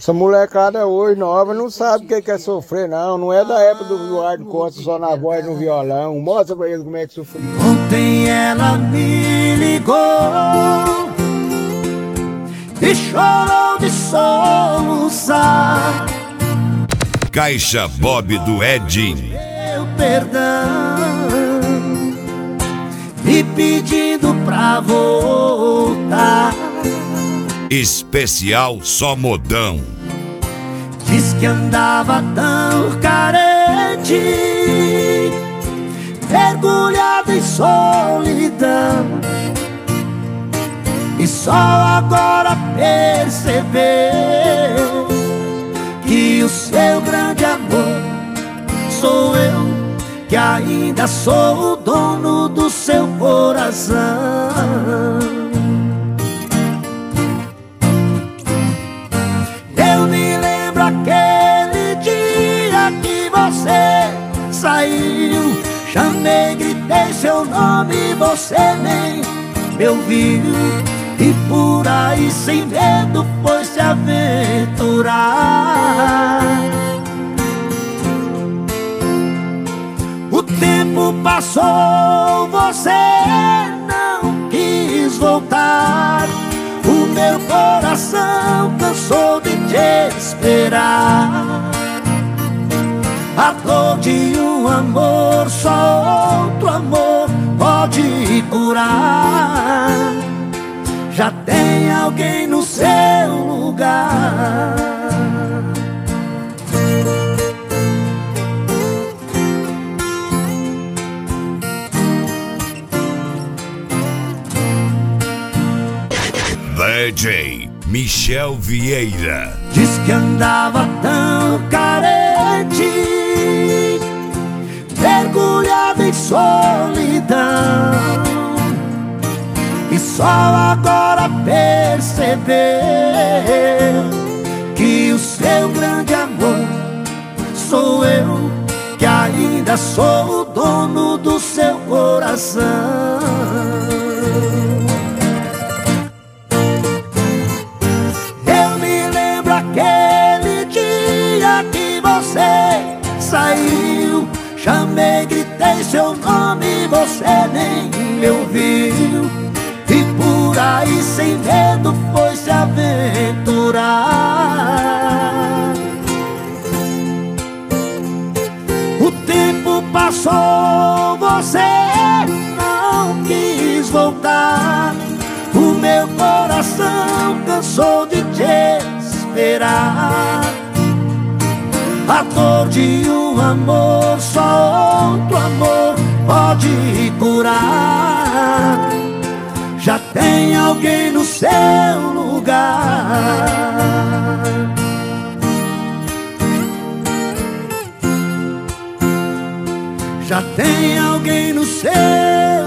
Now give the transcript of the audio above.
Essa molecada hoje nova não sabe o que é sofrer, não. Não é da época do Eduardo Costa só na voz e no violão. Mostra pra eles como é que sofreu. Ontem ela me ligou e chorou de soluçar. Caixa Bob do Edinho. Meu perdão, me pedindo pra voltar. Especial Só Modão. Diz que andava tão carente, mergulhado em solidão, e só agora percebeu que o seu grande amor sou eu, que ainda sou o dono do seu coração. Eu me lembro aquele dia que você saiu, chamei, gritei seu nome, você nem me ouviu, e por aí sem medo foi se aventurar. O tempo passou, você não quis voltar. O meu coração cansou de te esperar. A dor de um amor, só outro amor pode curar. Já tem alguém no seu lugar. DJ Michel Vieira. Diz que andava tão carente, mergulhado em solidão, e só agora percebeu que o seu grande amor sou eu, que ainda sou o dono do seu coração. Saiu, chamei, gritei seu nome, você nem me ouviu, e por aí sem medo foi se aventurar. O tempo passou, você não quis voltar. O meu coração cansou de te esperar. A dor de um amor, só outro amor pode curar. Já tem alguém no seu lugar. Já tem alguém no seu